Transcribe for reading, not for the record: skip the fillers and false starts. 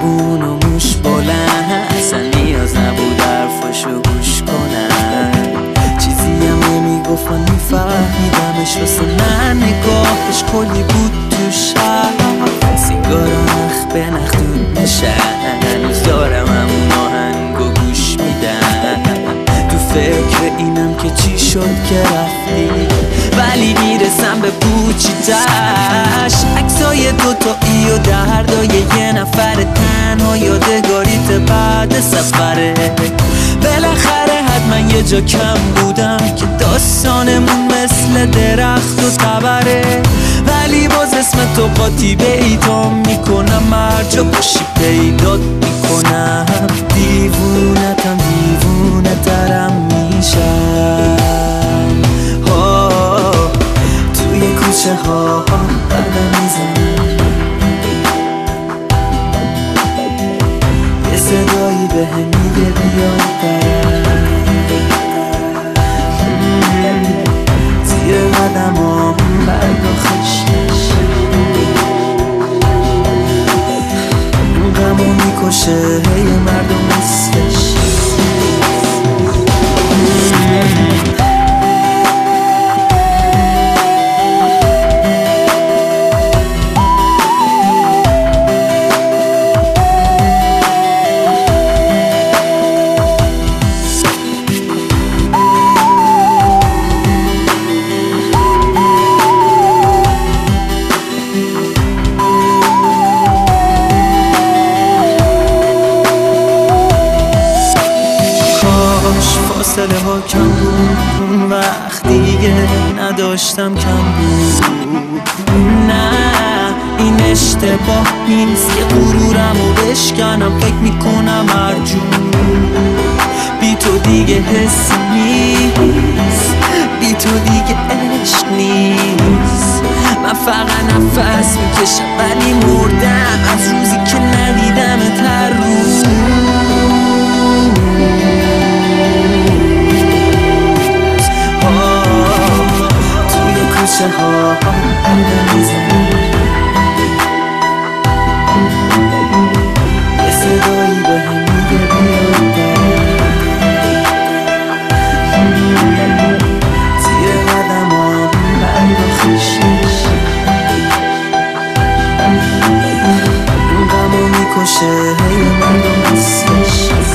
مهربون و موش بلند، اصلا نیاز نبود حرفاشو گوش کنم. چیزی هم نمیگفت من میفهمیدمش، واسه من نگاهش کلی بود تو شهر. سیگارا نخ به نخ دود میشن، هنوز دارم همون آهنگو گوش میدم. تو فکر اینم که چی شد که رفتی، ولی میرسم به پوچیتش. عکسای دوتایی و دردای یه نفر تنها، یادگاریت بعد سفره. بالاخره حتما یه جا کم بودم که داستانمون مثل درخت و تبره، ولی باز اسم تو قاطی بیتام میکنم، هر جا باشی پیدات میکنم. دیوونتم دیوونه ترم میشم توی کوچه ها قدم میزنم، یه صدایی به هم میگه بیا برم. زیر قدمام برگا خشکش غمو میکشه هی مردم مثلش. فاصله ها کم بود اون وقت، دیگه نداشتم کم بود. نه این اشتباه نیست که غرورم رو بشکنم، فکر میکنم ارجون بی تو دیگه حس نیست، بی تو دیگه عشق نیست. من فقط نفس میکشم ولی مردم از روزی که ندیدمت هر روز. کوچه ها قدم میزنم، یه صدایی به هم میگه بیا برم. زیر قدمام برگا خشکش غمو میکشه هی مردم مثلش.